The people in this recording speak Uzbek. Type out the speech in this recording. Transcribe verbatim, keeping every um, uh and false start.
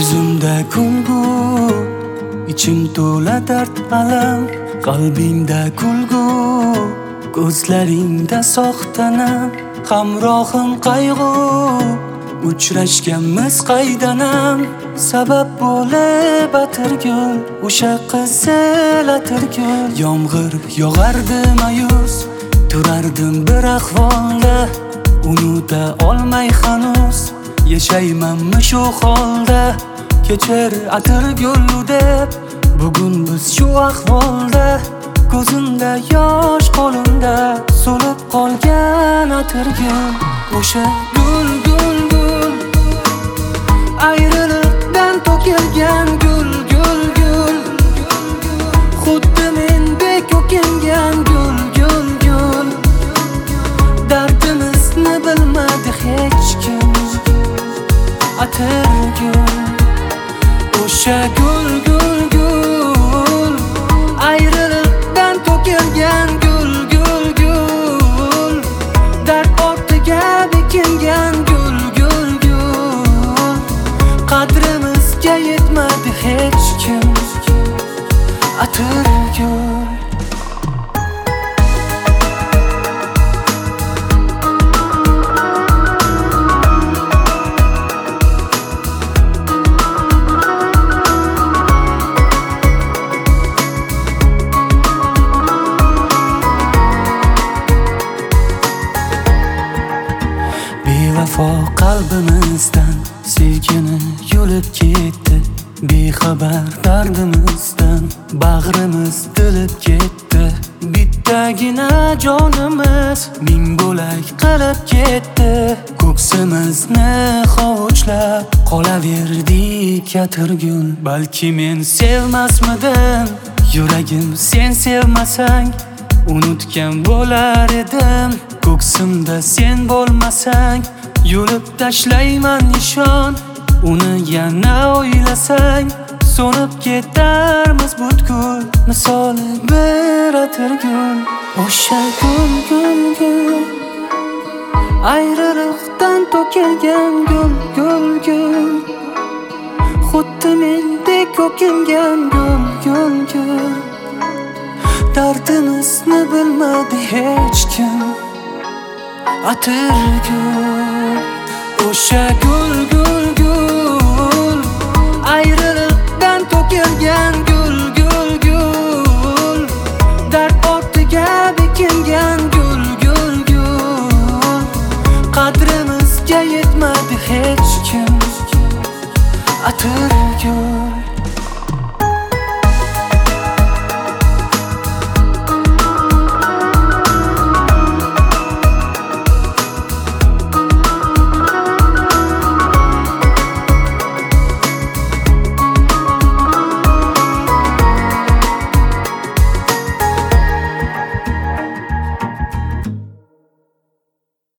Yuzimda kulgu, ichim to'la dard alam. Qalbingda kulgu, ko'zlaringda soxtanam. Hamrohim qayg'u, uchrashganmiz qaydanam. Sabab bo'lib atirgul, o'sha qizil atirgul. Yomg'ir yog'ardi mayus, turardim bir ahvolda. Unuta olmay hanuz, yashaymanmi shu holda. Kechir atirgul deb, bugun biz shu ahvolda. Ko'zimda yosh, qo'limda so'lib qolgan atirgul. O'sha gul gul gul, ayriliqdan to'kilgan gul gul gul. Xuddi mendek o'kingan gul gul gul. Dardimizni bilmadi hech kim, atirgul. O'sha gul gul gul, ayriliqdan to'kilgan gul gul gul. Dard ortiga bekingan gul gul gul. Qadrimizga yetmadi hech kim, atirgul. Vafo qalbimizdan sevgini yulib ketdi. Bexabar dardimizdan bag'rimiz tilib ketdi. Bittagina jonimiz ming bo'lak qilib ketdi. Ko'ksimizni hovuchlab qolaverdik atirgul. Balki men sevmasmidim, yuragim sen sevmasang unutgan bo'lar edim. Ko'ksimda sen bo'lmasang yulib tashlayman nishon. Uni yana o'ylasang so'nib ketarmiz butkul. Misoli bir atirgul. O'sha gul gul gul, ayriliqdan to'kilgan gul gul gul. Xuddi mendek o'kingan gul gul gul. Dardimizni bilmadi hech kim, atirgul. O'sha gul